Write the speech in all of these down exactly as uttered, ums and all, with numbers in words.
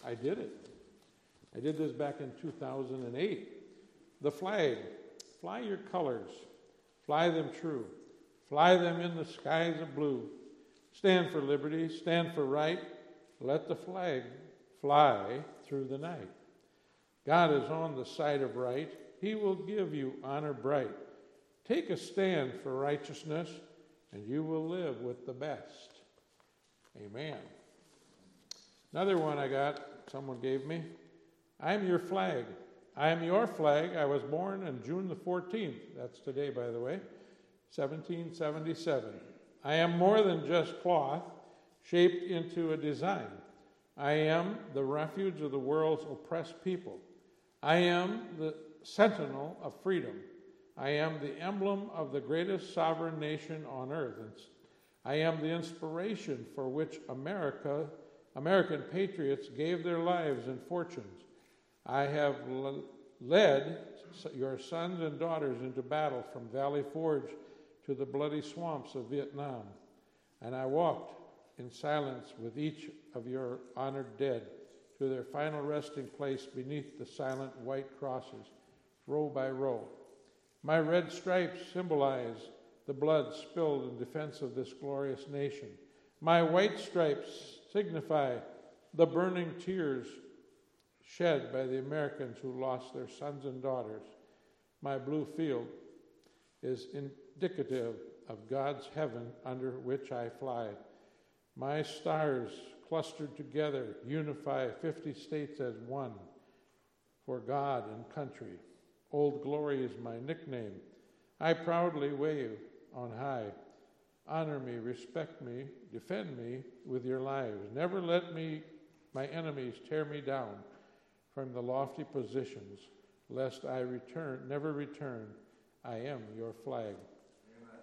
I did it. I did this back in two thousand eight. The flag. Fly your colors. Fly them true. Fly them in the skies of blue. Stand for liberty. Stand for right. Let the flag fly through the night. God is on the side of right. He will give you honor bright. Take a stand for righteousness, and you will live with the best. Amen. Another one I got, someone gave me. I'm your flag. I am your flag. I was born on June the fourteenth. That's today, by the way, seventeen seventy-seven. I am more than just cloth shaped into a design. I am the refuge of the world's oppressed people. I am the sentinel of freedom. I am the emblem of the greatest sovereign nation on earth. I am the inspiration for which America, American patriots gave their lives and fortunes. I have l- led your sons and daughters into battle from Valley Forge to the bloody swamps of Vietnam. And I walked in silence with each of your honored dead to their final resting place beneath the silent white crosses, row by row. My red stripes symbolize the blood spilled in defense of this glorious nation. My white stripes signify the burning tears shed by the Americans who lost their sons and daughters. My blue field is indicative of God's heaven under which I fly. My stars clustered together unify fifty states as one for God and country. Old Glory is my nickname. I proudly wave on high. Honor me, respect me, defend me with your lives. Never let me, my enemies, tear me down from the lofty positions, lest I return, never return. I am your flag. Amen.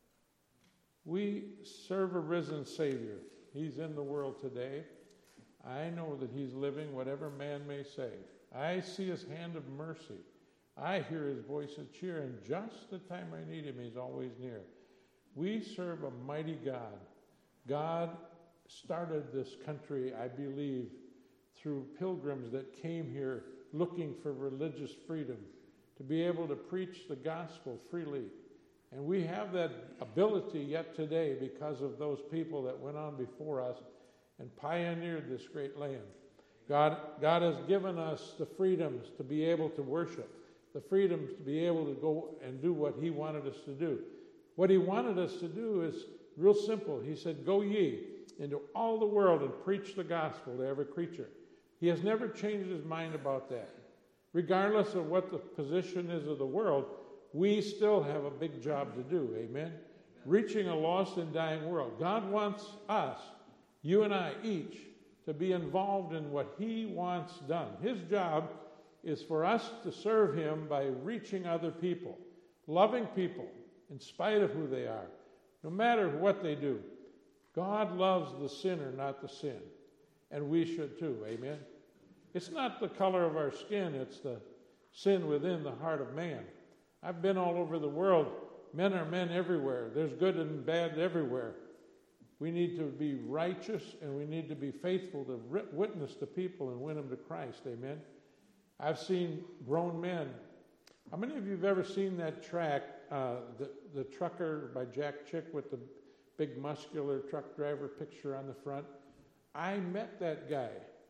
We serve a risen Savior. He's in the world today. I know that he's living, whatever man may say. I see his hand of mercy. I hear his voice of cheer, and just the time I need him, he's always near. We serve a mighty God. God started this country, I believe, through pilgrims that came here looking for religious freedom, to be able to preach the gospel freely. And we have that ability yet today because of those people that went on before us and pioneered this great land. God, God has given us the freedoms to be able to worship, the freedoms to be able to go and do what he wanted us to do. What he wanted us to do is real simple. He said, go ye into all the world and preach the gospel to every creature. He has never changed his mind about that. Regardless of what the position is of the world, we still have a big job to do, amen? Amen? Reaching a lost and dying world. God wants us, you and I each, to be involved in what he wants done. His job is for us to serve him by reaching other people, loving people in spite of who they are, no matter what they do. God loves the sinner, not the sin, and we should too, amen? It's not the color of our skin, it's the sin within the heart of man. I've been all over the world. Men are men everywhere. There's good and bad everywhere. We need to be righteous and we need to be faithful to witness to people and win them to Christ, amen? I've seen grown men. How many of you have ever seen that track, uh, the, the Trucker by Jack Chick with the big muscular truck driver picture on the front? I met that guy.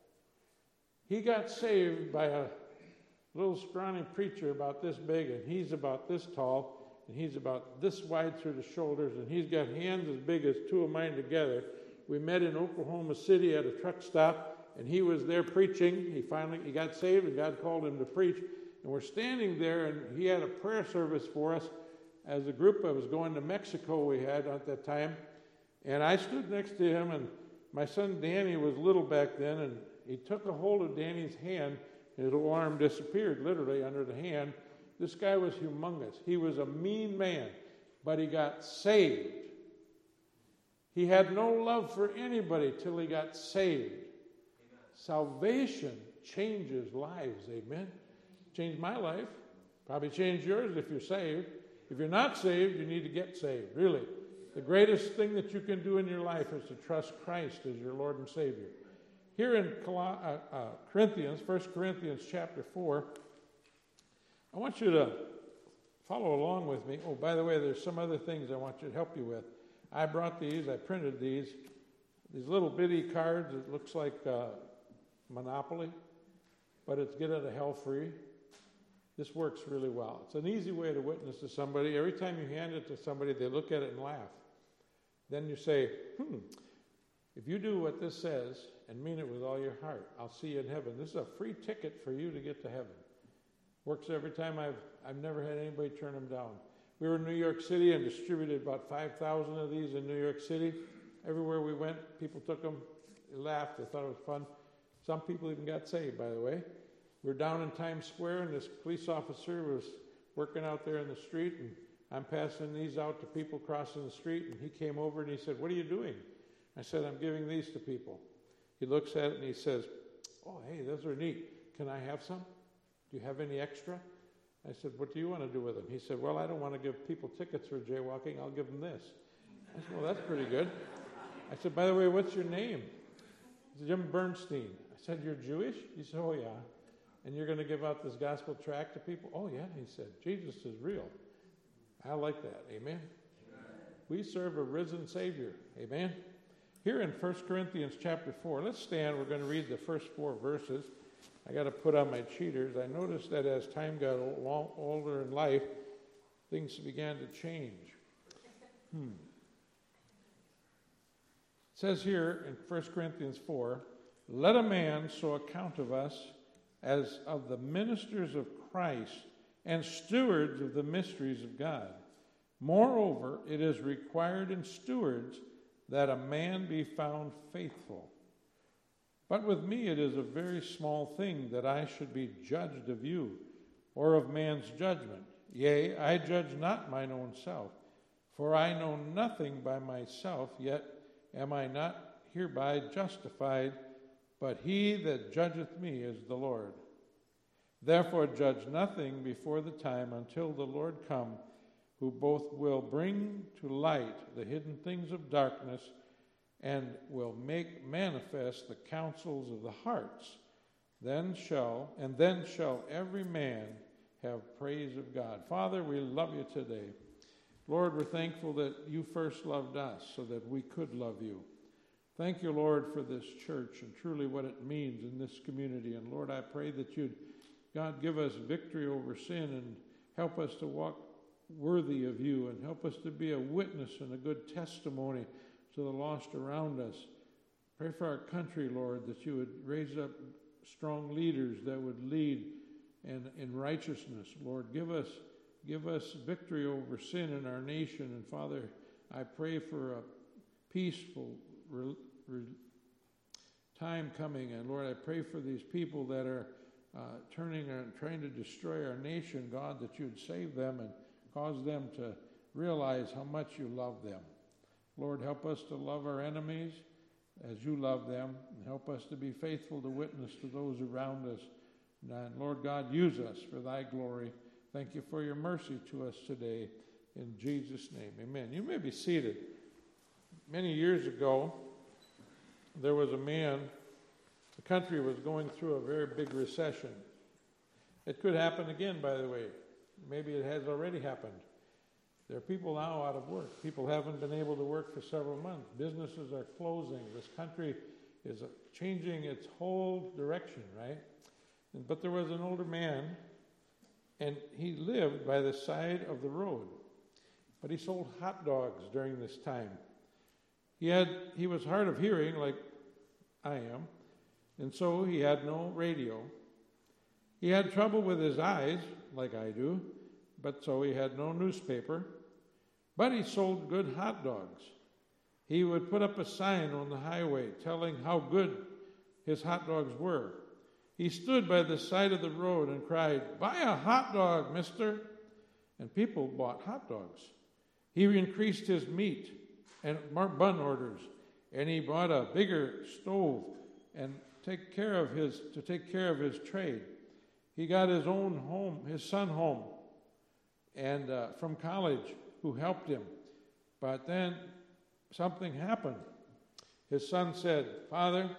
He got saved by a little scrawny preacher about this big, and he's about this tall, and he's about this wide through the shoulders, and he's got hands as big as two of mine together. We met in Oklahoma City at a truck stop, and he was there preaching. He finally he got saved, and God called him to preach. And we're standing there, and he had a prayer service for us as a group. I was going to Mexico we had at that time, and I stood next to him, and my son Danny was little back then, and he took a hold of Danny's hand. His little arm disappeared, literally, under the hand. This guy was humongous. He was a mean man, but he got saved. He had no love for anybody till he got saved. Amen. Salvation changes lives, amen? Changed my life. Probably changed yours if you're saved. If you're not saved, you need to get saved, really. The greatest thing that you can do in your life is to trust Christ as your Lord and Savior. here in Col- uh, uh, Corinthians, First Corinthians chapter four, I want you to follow along with me. Oh, by the way, there's some other things I want you to help you with. I brought these, I printed these, these little bitty cards. It looks like uh, Monopoly, but it's get out of hell free. This works really well. It's an easy way to witness to somebody. Every time you hand it to somebody, they look at it and laugh. Then you say, hmm, if you do what this says and mean it with all your heart, I'll see you in heaven. This is a free ticket for you to get to heaven. Works every time. I've I've never had anybody turn them down. We were in New York City and distributed about five thousand of these in New York City. Everywhere we went, people took them. They laughed. They thought it was fun. Some people even got saved, by the way. We were down in Times Square, and this police officer was working out there in the street, and I'm passing these out to people crossing the street, and he came over and he said, "What are you doing?" I said, "I'm giving these to people." He looks at it and he says, "Oh, hey, those are neat. Can I have some? Do you have any extra?" I said, "What do you want to do with them?" He said, "Well, I don't want to give people tickets for jaywalking. I'll give them this." I said, "Well, that's pretty good." I said, "By the way, what's your name?" He said, "Jim Bernstein." I said, "You're Jewish?" He said, "Oh, yeah." "And you're going to give out this gospel tract to people?" "Oh, yeah." He said, "Jesus is real." I like that. Amen? Amen. We serve a risen Savior. Amen? Here in First Corinthians chapter four, let's stand. We're going to read the first four verses. I got to put on my cheaters. I noticed that as time got old, older in life, things began to change. Hmm. It says here in First Corinthians four, "Let a man so account of us as of the ministers of Christ and stewards of the mysteries of God. Moreover, it is required in stewards that a man be found faithful. But with me it is a very small thing that I should be judged of you, or of man's judgment. Yea, I judge not mine own self, for I know nothing by myself, yet am I not hereby justified, but he that judgeth me is the Lord. Therefore judge nothing before the time until the Lord come, who both will bring to light the hidden things of darkness and will make manifest the counsels of the hearts. Then shall, and then shall every man have praise of God." Father, we love you today. Lord, we're thankful that you first loved us so that we could love you. Thank you, Lord, for this church and truly what it means in this community. And Lord, I pray that you'd, God, give us victory over sin and help us to walk worthy of you and help us to be a witness and a good testimony to the lost around us. Pray for our country, Lord, that you would raise up strong leaders that would lead in, in righteousness. Lord, give us, give us victory over sin in our nation. And Father, I pray for a peaceful re, re, time coming. And Lord, I pray for these people that are uh, turning and trying to destroy our nation, God, that you'd save them and cause them to realize how much you love them. Lord, help us to love our enemies as you love them, and help us to be faithful to witness to those around us. And Lord God, use us for thy glory. Thank you for your mercy to us today. In Jesus' name, amen. You may be seated. Many years ago, there was a man, the country was going through a very big recession. It could happen again, by the way. Maybe it has already happened. There are people now out of work. People haven't been able to work for several months. Businesses are closing. This country is changing its whole direction, right? But there was an older man, and he lived by the side of the road. But he sold hot dogs during this time. He had he was hard of hearing, like I am, and so he had no radio. He had trouble with his eyes, like I do, but so he had no newspaper. But he sold good hot dogs. He would put up a sign on the highway telling how good his hot dogs were. He stood by the side of the road and cried, "Buy a hot dog, mister." And people bought hot dogs. He increased his meat and bun orders, and he bought a bigger stove and take care of his to take care of his trade. He got his own home, his son home, and uh, from college, who helped him. But then something happened. His son said, "Father,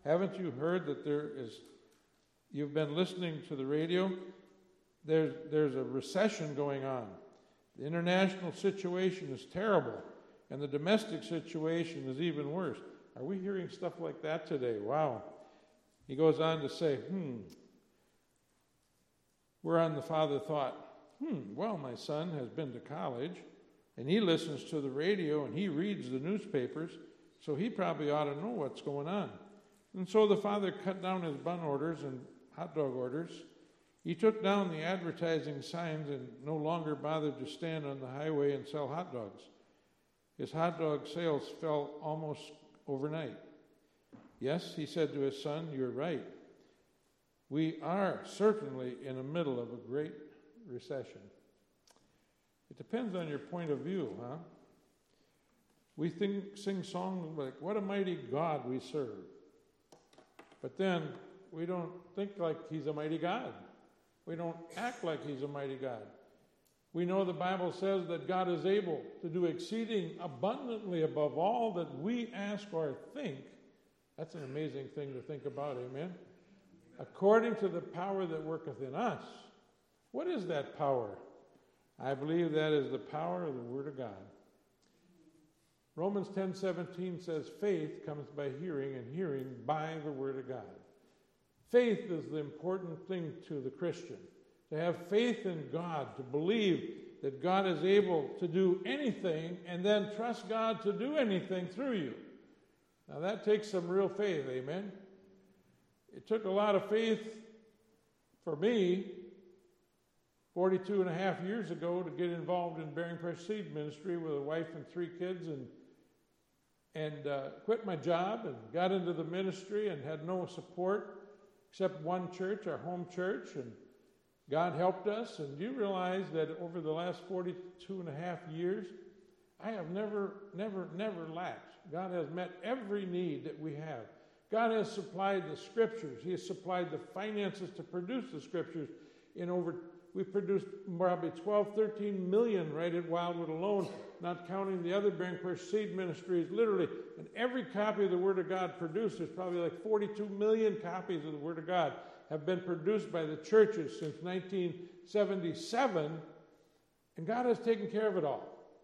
Haven't you heard that there is, you've been listening to the radio? There's, there's a recession going on. The international situation is terrible, and the domestic situation is even worse. Are we hearing stuff like that today? Wow. He goes on to say, hmm, whereon the father thought, hmm, well, my son has been to college, and he listens to the radio, and he reads the newspapers, so he probably ought to know what's going on. And so the father cut down his bun orders and hot dog orders. He took down the advertising signs and no longer bothered to stand on the highway and sell hot dogs. His hot dog sales fell almost overnight. Yes, he said to his son, you're right. We are certainly in the middle of a great recession. It depends on your point of view, huh? We think, sing songs like, what a mighty God we serve. But then we don't think like he's a mighty God. We don't act like he's a mighty God. We know the Bible says that God is able to do exceeding abundantly above all that we ask or think. That's an amazing thing to think about, amen? According to the power that worketh in us. What is that power? I believe that is the power of the Word of God. Romans ten seventeen says, faith comes by hearing, and hearing by the Word of God. Faith is the important thing to the Christian. To have faith in God, to believe that God is able to do anything, and then trust God to do anything through you. Now that takes some real faith, amen? It took a lot of faith for me forty-two and a half years ago to get involved in Bearing Precious Seed Ministry with a wife and three kids, and and uh, quit my job and got into the ministry and had no support except one church, our home church, and God helped us. And you realize that over the last forty-two and a half years, I have never, never, never lacked. God has met every need that we have. God has supplied the scriptures. He has supplied the finances to produce the scriptures. In over, we've produced probably twelve, thirteen million right at Wildwood alone, not counting the other Bearing Precious Seed ministries, literally. And every copy of the Word of God produced, there's probably like forty-two million copies of the Word of God have been produced by the churches since nineteen seventy-seven, and God has taken care of it all.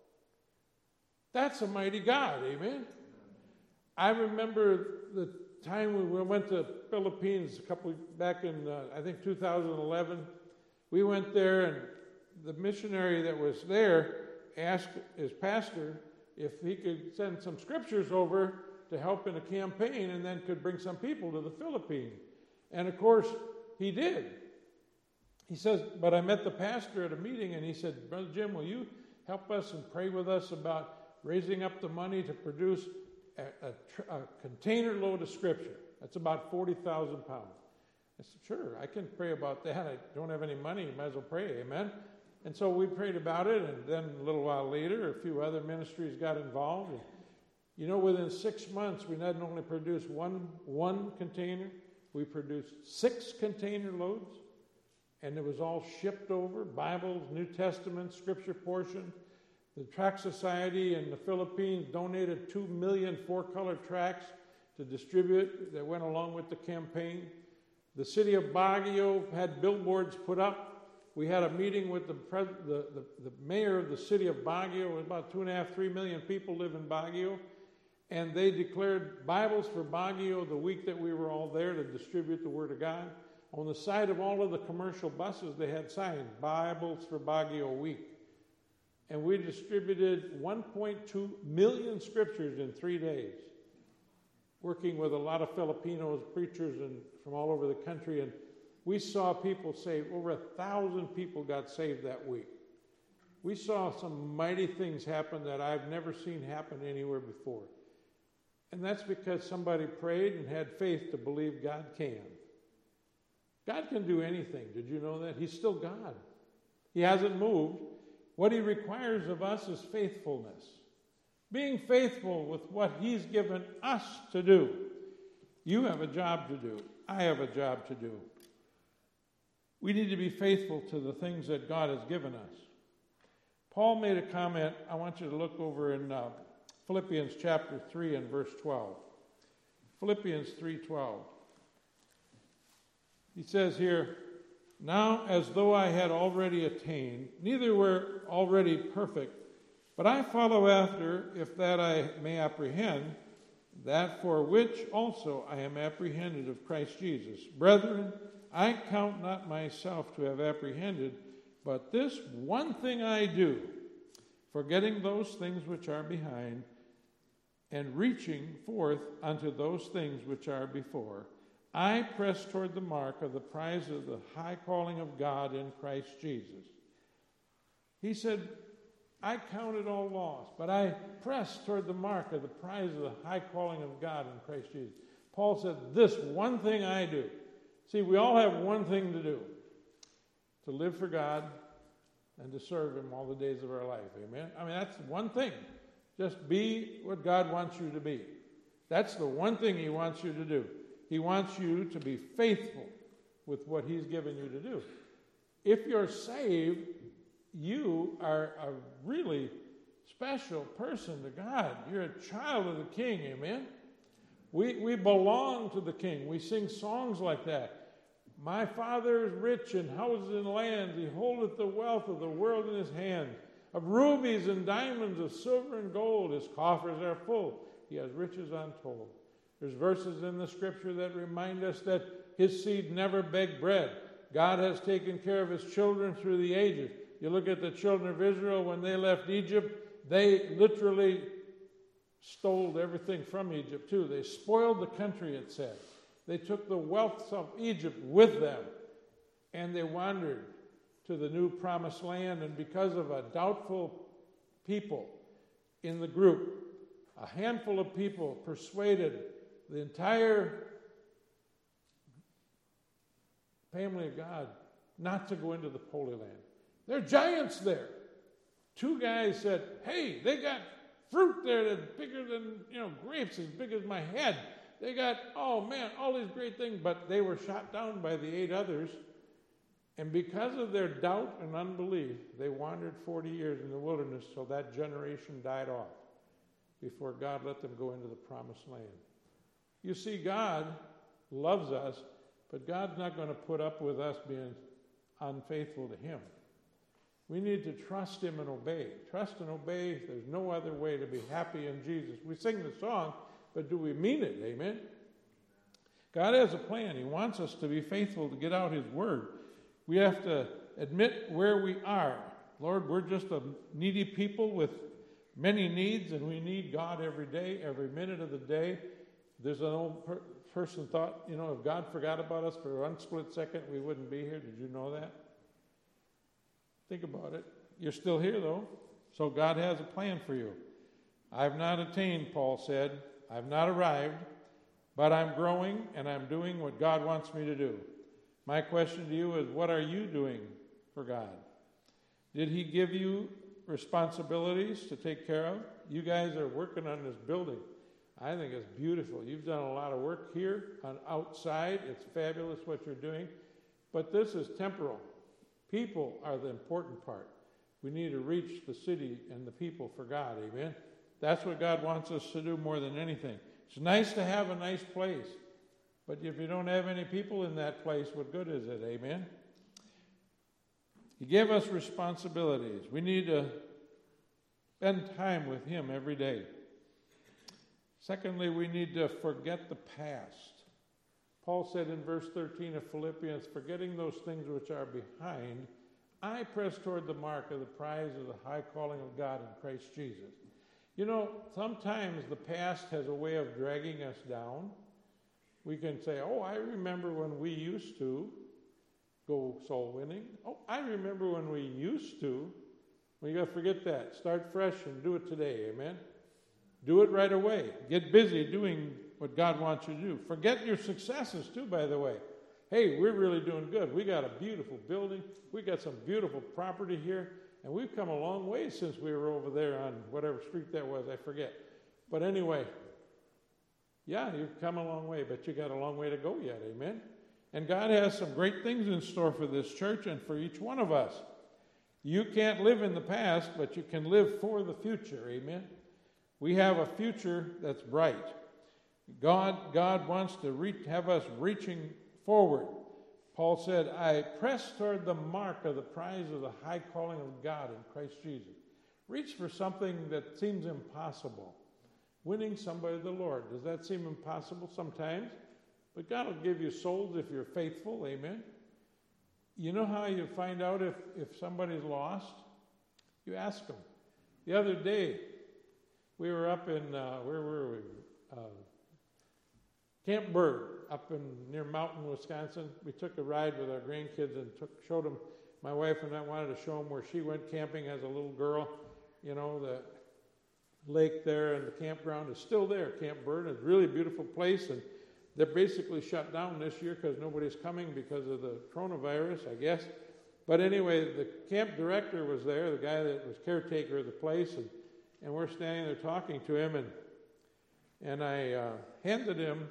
That's a mighty God, amen? I remember the time we went to Philippines a couple back in, uh, I think, two thousand eleven. We went there, and the missionary that was there asked his pastor if he could send some scriptures over to help in a campaign and then could bring some people to the Philippines. And of course, he did. He says, but I met the pastor at a meeting, and he said, Brother Jim, will you help us and pray with us about raising up the money to produce a, a, a container load of scripture? That's about forty thousand pounds. I said, sure, I can pray about that. I don't have any money. You might as well pray, amen? And so we prayed about it, and then a little while later, a few other ministries got involved. And, you know, within six months, we not only produced one, one container, we produced six container loads, and it was all shipped over, Bibles, New Testament, Scripture portion. The Tract Society in the Philippines donated two million four-color tracts to distribute that went along with the campaign. The city of Baguio had billboards put up. We had a meeting with the, pres- the, the, the mayor of the city of Baguio. About two and a half, three million people live in Baguio. And they declared Bibles for Baguio the week that we were all there to distribute the Word of God. On the side of all of the commercial buses, they had signs, Bibles for Baguio week. And we distributed one point two million scriptures in three days, working with a lot of Filipinos, preachers, and from all over the country. And we saw people saved. Over a thousand people got saved that week. We saw some mighty things happen that I've never seen happen anywhere before. And that's because somebody prayed and had faith to believe God can. God can do anything. Did you know that? He's still God. He hasn't moved. What he requires of us is faithfulness. Being faithful with what he's given us to do. You have a job to do. I have a job to do. We need to be faithful to the things that God has given us. Paul made a comment. I want you to look over in uh, Philippians chapter three and verse twelve. Philippians three twelve. He says here, now as though I had already attained, neither were already perfect, but I follow after, if that I may apprehend, that for which also I am apprehended of Christ Jesus. Brethren, I count not myself to have apprehended, but this one thing I do, forgetting those things which are behind, and reaching forth unto those things which are before, I press toward the mark of the prize of the high calling of God in Christ Jesus. He said, I count it all loss, but I press toward the mark of the prize of the high calling of God in Christ Jesus. Paul said, this one thing I do. See, we all have one thing to do, to live for God and to serve Him all the days of our life. Amen? I mean, that's one thing. Just be what God wants you to be. That's the one thing He wants you to do. He wants you to be faithful with what He's given you to do. If you're saved, you are a really special person to God. You're a child of the King, amen? We, we belong to the King. We sing songs like that. My Father is rich in houses and lands. He holdeth the wealth of the world in His hand. Of rubies and diamonds, of silver and gold, His coffers are full. He has riches untold. There's verses in the Scripture that remind us that His seed never begged bread. God has taken care of His children through the ages. You look at the children of Israel, when they left Egypt, they literally stole everything from Egypt too. They spoiled the country, it said. They took the wealth of Egypt with them, and they wandered to the new promised land. And because of a doubtful people in the group, a handful of people persuaded the entire family of God not to go into the Holy Land. There are giants there. Two guys said, hey, they got fruit there that's bigger than, you know, grapes, as big as my head. They got, oh man, all these great things, but they were shot down by the eight others. And because of their doubt and unbelief, they wandered forty years in the wilderness till that generation died off before God let them go into the promised land. You see, God loves us, but God's not going to put up with us being unfaithful to Him. We need to trust Him and obey. Trust and obey. There's no other way to be happy in Jesus. We sing the song, but do we mean it? Amen? God has a plan. He wants us to be faithful to get out His word. We have to admit where we are. Lord, we're just a needy people with many needs, and we need God every day, every minute of the day. There's an old per- person thought, you know, if God forgot about us for one split second, we wouldn't be here. Did you know that? Think about it. You're still here, though, so God has a plan for you. I've not attained, Paul said. I've not arrived, but I'm growing, and I'm doing what God wants me to do. My question to you is, what are you doing for God? Did He give you responsibilities to take care of? You guys are working on this building. I think it's beautiful. You've done a lot of work here on outside. It's fabulous what you're doing. But this is temporal. People are the important part. We need to reach the city and the people for God. Amen? That's what God wants us to do more than anything. It's nice to have a nice place. But if you don't have any people in that place, what good is it? Amen? He gave us responsibilities. We need to spend time with Him every day. Secondly, we need to forget the past. Paul said in verse thirteen of Philippians, forgetting those things which are behind, I press toward the mark of the prize of the high calling of God in Christ Jesus. You know, sometimes the past has a way of dragging us down. We can say, oh, I remember when we used to go soul winning. Oh, I remember when we used to. Well, you got to forget that. Start fresh and do it today. Amen? Do it right away. Get busy doing what God wants you to do. Forget your successes, too, by the way. Hey, we're really doing good. We got a beautiful building. We got some beautiful property here. And we've come a long way since we were over there on whatever street that was. I forget. But anyway, yeah, you've come a long way, but you got a long way to go yet. Amen? And God has some great things in store for this church and for each one of us. You can't live in the past, but you can live for the future. Amen? We have a future that's bright. God, God wants to reach, have us reaching forward. Paul said, I press toward the mark of the prize of the high calling of God in Christ Jesus. Reach for something that seems impossible. Winning somebody to the Lord. Does that seem impossible sometimes? But God will give you souls if you're faithful. Amen. You know how you find out if, if somebody's lost? You ask them. The other day, we were up in, uh, where were we? Uh, Camp Bird, up in near Mountain, Wisconsin. We took a ride with our grandkids and took, showed them, my wife and I wanted to show them where she went camping as a little girl. You know, the lake there and the campground is still there, Camp Bird. It's a really beautiful place, and they're basically shut down this year because nobody's coming because of the coronavirus, I guess. But anyway, the camp director was there, the guy that was caretaker of the place, and, and we're standing there talking to him, and and I uh, handed him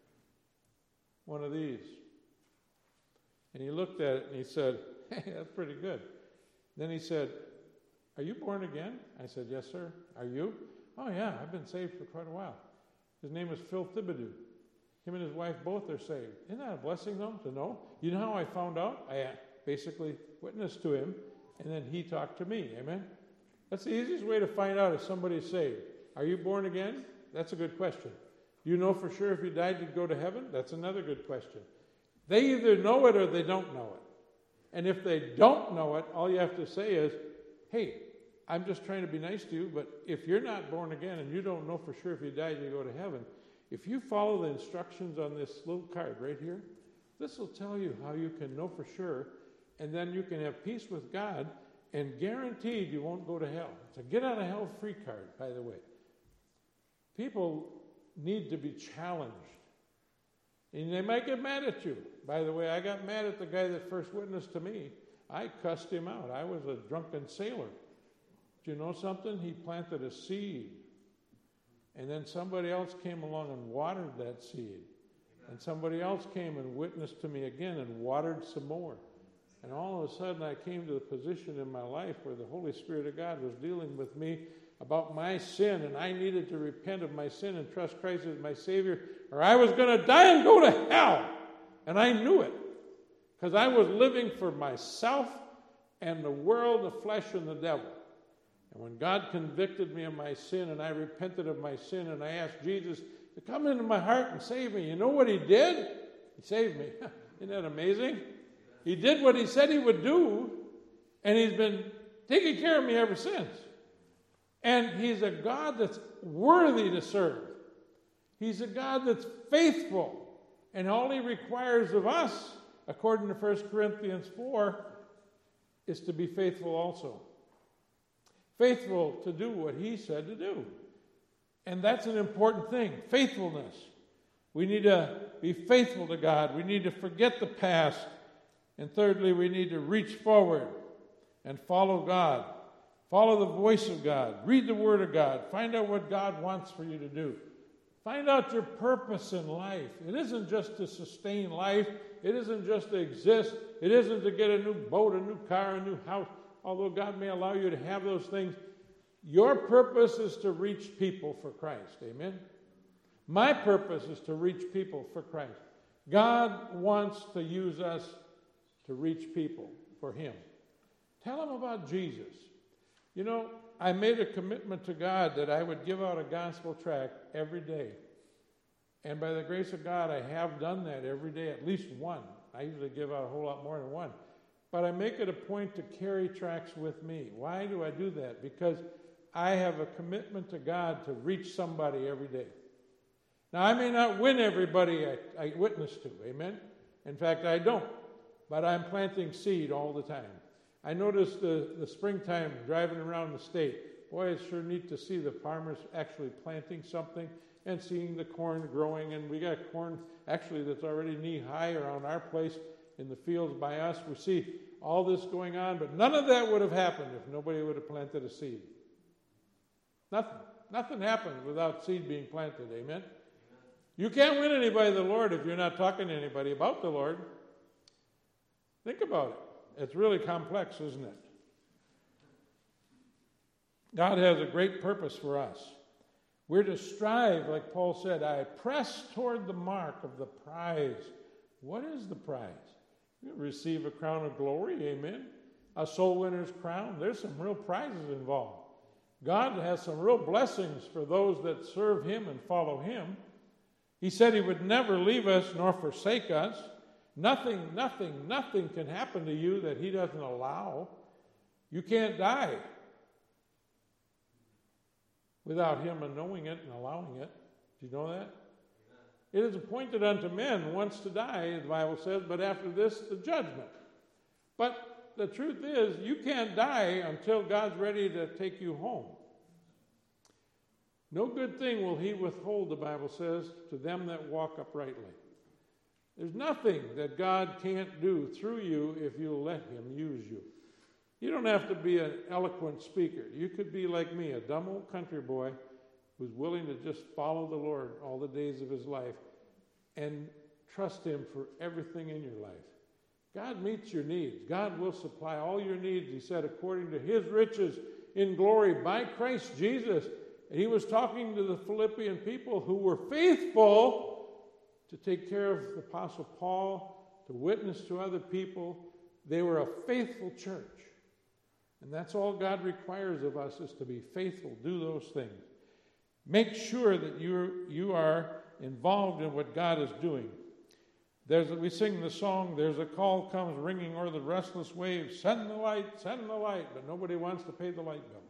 one of these. And he looked at it and he said, hey, that's pretty good. Then he said, are you born again? I said, yes, sir. Are you? Oh, yeah, I've been saved for quite a while. His name is Phil Thibodeau. Him and his wife both are saved. Isn't that a blessing, though, to know? You know how I found out? I basically witnessed to him, and then he talked to me. Amen? That's the easiest way to find out if somebody's saved. Are you born again? That's a good question. Do you know for sure if you died you'd go to heaven? That's another good question. They either know it or they don't know it. And if they don't know it, all you have to say is, hey, I'm just trying to be nice to you, but if you're not born again and you don't know for sure if you died you go to heaven, if you follow the instructions on this little card right here, this will tell you how you can know for sure, and then you can have peace with God, and guaranteed you won't go to hell. It's a get out of hell free card, by the way. People need to be challenged. And they might get mad at you. By the way, I got mad at the guy that first witnessed to me. I cussed him out. I was a drunken sailor. Do you know something? He planted a seed. And then somebody else came along and watered that seed. And somebody else came and witnessed to me again and watered some more. And all of a sudden I came to the position in my life where the Holy Spirit of God was dealing with me about my sin, and I needed to repent of my sin and trust Christ as my Savior, or I was going to die and go to hell. And I knew it, because I was living for myself and the world, the flesh, and the devil. And when God convicted me of my sin, and I repented of my sin, and I asked Jesus to come into my heart and save me, you know what he did? He saved me. Isn't that amazing? He did what he said he would do, and he's been taking care of me ever since. And he's a God that's worthy to serve. He's a God that's faithful. And all he requires of us, according to First Corinthians four, is to be faithful also. Faithful to do what he said to do. And that's an important thing, faithfulness. We need to be faithful to God. We need to forget the past. And thirdly, we need to reach forward and follow God. Follow the voice of God. Read the Word of God. Find out what God wants for you to do. Find out your purpose in life. It isn't just to sustain life. It isn't just to exist. It isn't to get a new boat, a new car, a new house, although God may allow you to have those things. Your purpose is to reach people for Christ. Amen? My purpose is to reach people for Christ. God wants to use us to reach people for him. Tell them about Jesus. You know, I made a commitment to God that I would give out a gospel tract every day. And by the grace of God, I have done that every day, at least one. I usually give out a whole lot more than one. But I make it a point to carry tracts with me. Why do I do that? Because I have a commitment to God to reach somebody every day. Now, I may not win everybody I, I witness to, amen? In fact, I don't. But I'm planting seed all the time. I noticed the, the springtime driving around the state. Boy, it's sure neat to see the farmers actually planting something and seeing the corn growing. And we got corn actually that's already knee-high around our place in the fields by us. We see all this going on, but none of that would have happened if nobody would have planted a seed. Nothing. Nothing happens without seed being planted. Amen? You can't win anybody to the Lord if you're not talking to anybody about the Lord. Think about it. It's really complex, isn't it? God has a great purpose for us. We're to strive, like Paul said, I press toward the mark of the prize. What is the prize? You receive a crown of glory, amen? A soul winner's crown. There's some real prizes involved. God has some real blessings for those that serve him and follow him. He said he would never leave us nor forsake us. Nothing, nothing, nothing can happen to you that he doesn't allow. You can't die without him knowing it and allowing it. Do you know that? It is appointed unto men once to die, the Bible says, but after this, the judgment. But the truth is, you can't die until God's ready to take you home. No good thing will he withhold, the Bible says, to them that walk uprightly. There's nothing that God can't do through you if you'll let him use you. You don't have to be an eloquent speaker. You could be like me, a dumb old country boy who's willing to just follow the Lord all the days of his life and trust him for everything in your life. God meets your needs. God will supply all your needs, he said, according to his riches in glory by Christ Jesus. And he was talking to the Philippian people who were faithful to take care of the Apostle Paul, to witness to other people. They were a faithful church. And that's all God requires of us, is to be faithful, do those things. Make sure that you're, you are involved in what God is doing. There's a, we sing the song, there's a call comes ringing o'er the restless waves, send the light, send the light, but nobody wants to pay the light bill.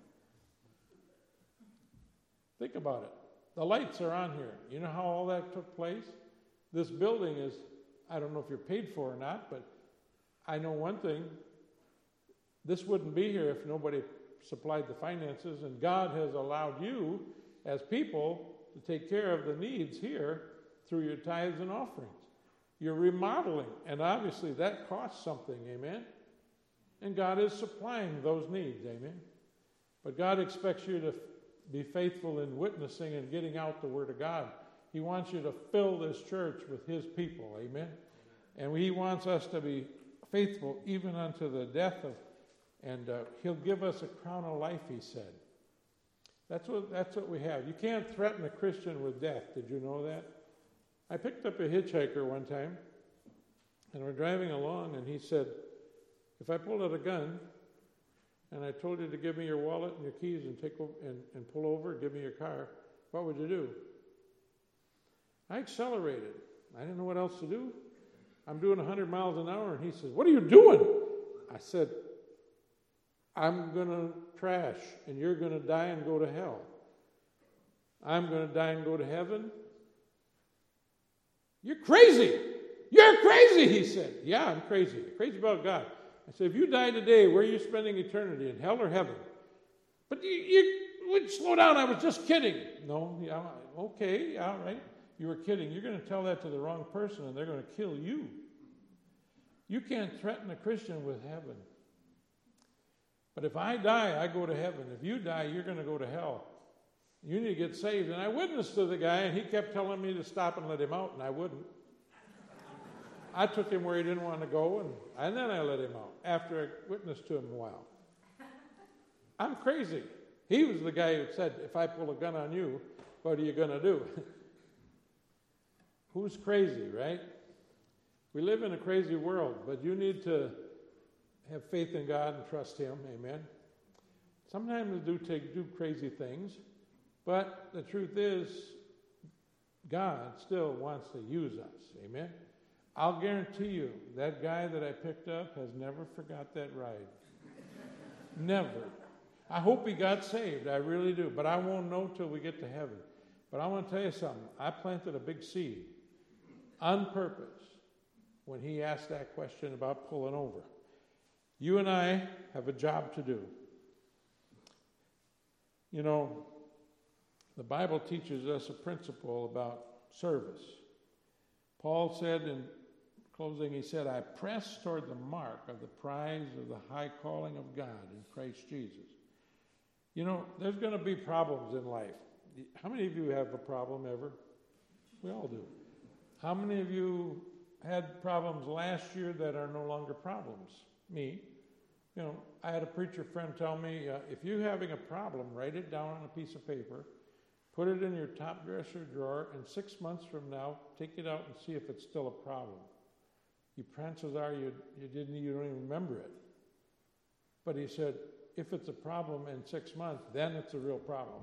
Think about it. The lights are on here. You know how all that took place? This building is, I don't know if you're paid for or not, but I know one thing. This wouldn't be here if nobody supplied the finances, and God has allowed you as people to take care of the needs here through your tithes and offerings. You're remodeling, and obviously that costs something, amen? And God is supplying those needs, amen? But God expects you to be faithful in witnessing and getting out the Word of God. He wants you to fill this church with his people, amen? And he wants us to be faithful even unto the death of, and uh, he'll give us a crown of life, he said. That's what, that's what we have. You can't threaten a Christian with death. Did you know that? I picked up a hitchhiker one time, and we're driving along, and he said, if I pulled out a gun, and I told you to give me your wallet and your keys and take over, and, and pull over and give me your car, what would you do? I accelerated. I didn't know what else to do. I'm doing one hundred miles an hour, and he says, what are you doing? I said, I'm going to crash, and you're going to die and go to hell. I'm going to die and go to heaven. You're crazy. You're crazy, he said. Yeah, I'm crazy. Crazy about God. I said, if you die today, where are you spending eternity, in hell or heaven? But you, you would slow down. I was just kidding. No, yeah, okay, all right. You were kidding. You're going to tell that to the wrong person, and they're going to kill you. You can't threaten a Christian with heaven. But if I die, I go to heaven. If you die, you're going to go to hell. You need to get saved. And I witnessed to the guy, and he kept telling me to stop and let him out, and I wouldn't. I took him where he didn't want to go, and, and then I let him out after I witnessed to him a while. I'm crazy. He was the guy who said, if I pull a gun on you, what are you going to do? Who's crazy, right? We live in a crazy world, but you need to have faith in God and trust him, amen? Sometimes we do take do crazy things, but the truth is, God still wants to use us, amen? I'll guarantee you, that guy that I picked up has never forgot that ride. Never. I hope he got saved, I really do, but I won't know till we get to heaven. But I want to tell you something. I planted a big seed on purpose when he asked that question about pulling over. You and I have a job to do. You know, the Bible teaches us a principle about service. Paul said in closing, he said, I press toward the mark of the prize of the high calling of God in Christ Jesus. You know, there's going to be problems in life. How many of you have a problem ever? We all do. How many of you had problems last year that are no longer problems? Me. You know, I had a preacher friend tell me, uh, if you're having a problem, write it down on a piece of paper Put it in your top dresser drawer, and six months from now, take it out and see if it's still a problem. You chances are you, you didn't, you don't even remember it. But he said, if it's a problem in six months, then it's a real problem.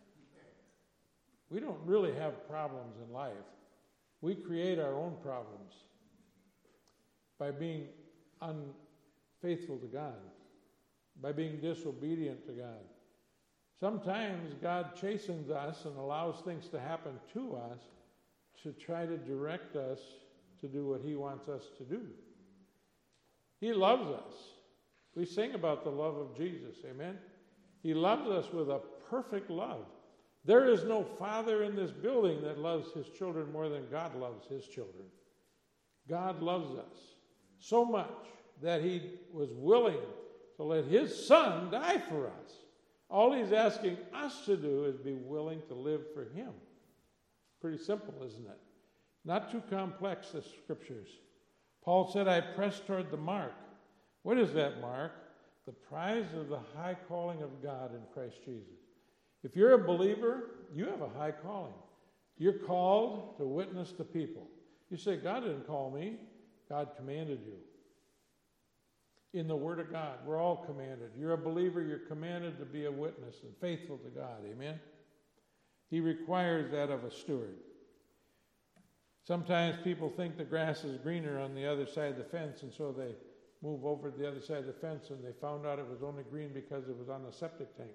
We don't really have problems in life. We create our own problems by being unfaithful to God, by being disobedient to God. Sometimes God chastens us and allows things to happen to us to try to direct us to do what he wants us to do. He loves us. We sing about the love of Jesus, amen? He loves us with a perfect love. There is no father in this building that loves his children more than God loves his children. God loves us so much that he was willing to let his son die for us. All he's asking us to do is be willing to live for him. Pretty simple, isn't it? Not too complex, the scriptures. Paul said, I press toward the mark. What is that mark? The prize of the high calling of God in Christ Jesus. If you're a believer, you have a high calling. You're called to witness to people. You say, God didn't call me. God commanded you. In the Word of God, we're all commanded. You're a believer, you're commanded to be a witness and faithful to God. Amen? He requires that of a steward. Sometimes people think the grass is greener on the other side of the fence, and so they move over to the other side of the fence, and they found out it was only green because it was on the septic tank.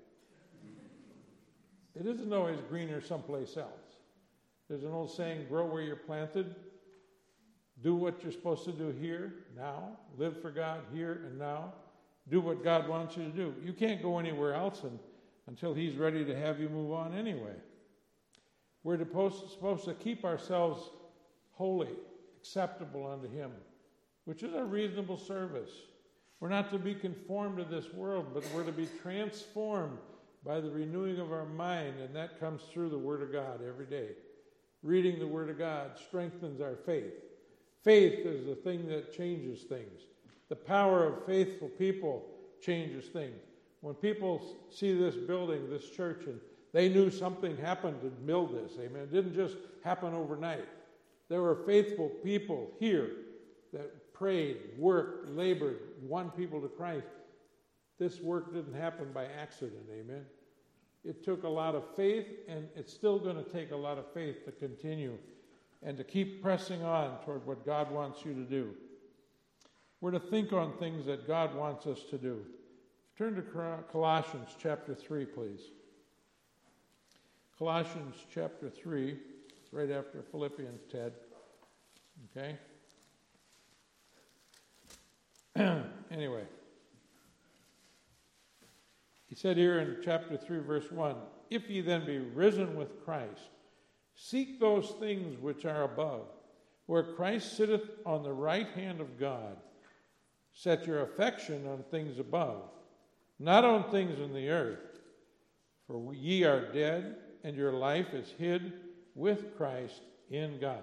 It isn't always greener someplace else. There's an old saying, grow where you're planted. Do what you're supposed to do here, now. Live for God here and now. Do what God wants you to do. You can't go anywhere else and, until he's ready to have you move on anyway. We're supposed, supposed to keep ourselves holy, acceptable unto him, which is a reasonable service. We're not to be conformed to this world, but we're to be transformed by the renewing of our mind, and that comes through the Word of God every day. Reading the Word of God strengthens our faith. Faith is the thing that changes things. The power of faithful people changes things. When people see this building, this church, and they knew something happened to build this, amen. It didn't just happen overnight. There were faithful people here that prayed, worked, labored, won people to Christ. This work didn't happen by accident, amen. It took a lot of faith, and it's still going to take a lot of faith to continue and to keep pressing on toward what God wants you to do. We're to think on things that God wants us to do. Turn to Colossians chapter three, please. Colossians chapter three, it's right after Philippians, Ted. Okay? Anyway. He said here in chapter three, verse one, if ye then be risen with Christ, seek those things which are above, where Christ sitteth on the right hand of God. Set your affection on things above, not on things in the earth. For ye are dead, and your life is hid with Christ in God.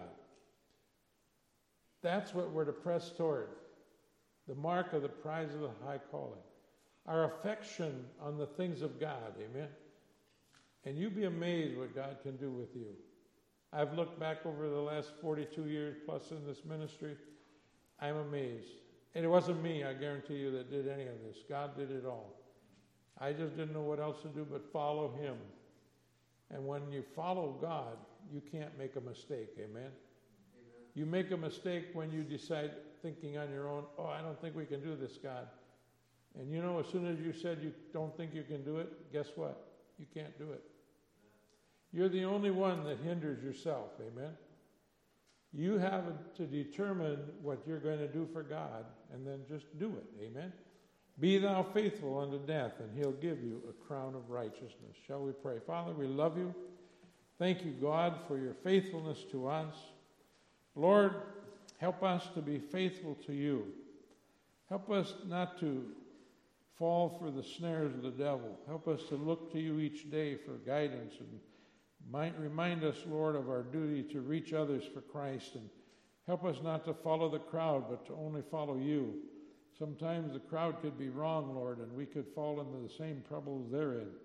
That's what we're to press toward, the mark of the prize of the high calling. Our affection on the things of God, amen? And you'd be amazed what God can do with you. I've looked back over the last forty-two years plus in this ministry. I'm amazed. And it wasn't me, I guarantee you, that did any of this. God did it all. I just didn't know what else to do but follow him. And when you follow God, you can't make a mistake, amen? Amen. You make a mistake when you decide, thinking on your own, oh, I don't think we can do this, God. And you know, as soon as you said you don't think you can do it, guess what? You can't do it. You're the only one that hinders yourself, amen? You have to determine what you're going to do for God, and then just do it, amen? Be thou faithful unto death, and he'll give you a crown of righteousness. Shall we pray? Father, we love you. Thank you, God, for your faithfulness to us. Lord, help us to be faithful to you. Help us not to fall for the snares of the devil. Help us to look to you each day for guidance, and might remind us, Lord, of our duty to reach others for Christ, and help us not to follow the crowd, but to only follow you. Sometimes the crowd could be wrong, Lord, and we could fall into the same troubles they're in.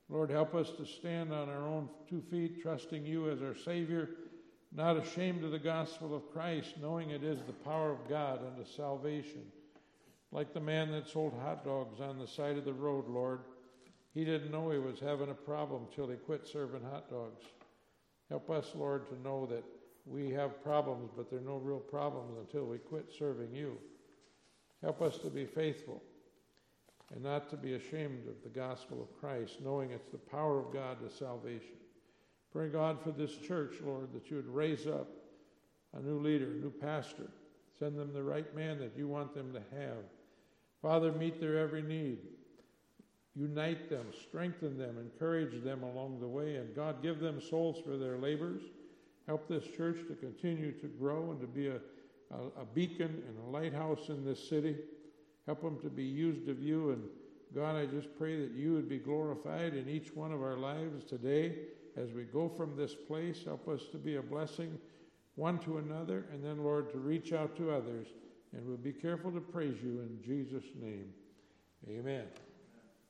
Lord, help us to stand on our own two feet, trusting you as our Savior, not ashamed of the gospel of Christ, knowing it is the power of God unto salvation. Like the man that sold hot dogs on the side of the road, Lord. He didn't know he was having a problem till he quit serving hot dogs. Help us, Lord, to know that we have problems, but they're no real problems until we quit serving you. Help us to be faithful and not to be ashamed of the gospel of Christ, knowing it's the power of God to salvation. Pray, God, for this church, Lord, that you would raise up a new leader, a new pastor. Send them the right man that you want them to have. Father, meet their every need. Unite them, strengthen them, encourage them along the way, and God, give them souls for their labors. Help this church to continue to grow and to be a, a, a beacon and a lighthouse in this city. Help them to be used of you, and God, I just pray that you would be glorified in each one of our lives today as we go from this place. Help us to be a blessing one to another, and then, Lord, to reach out to others, and we'll be careful to praise you in Jesus' name. Amen.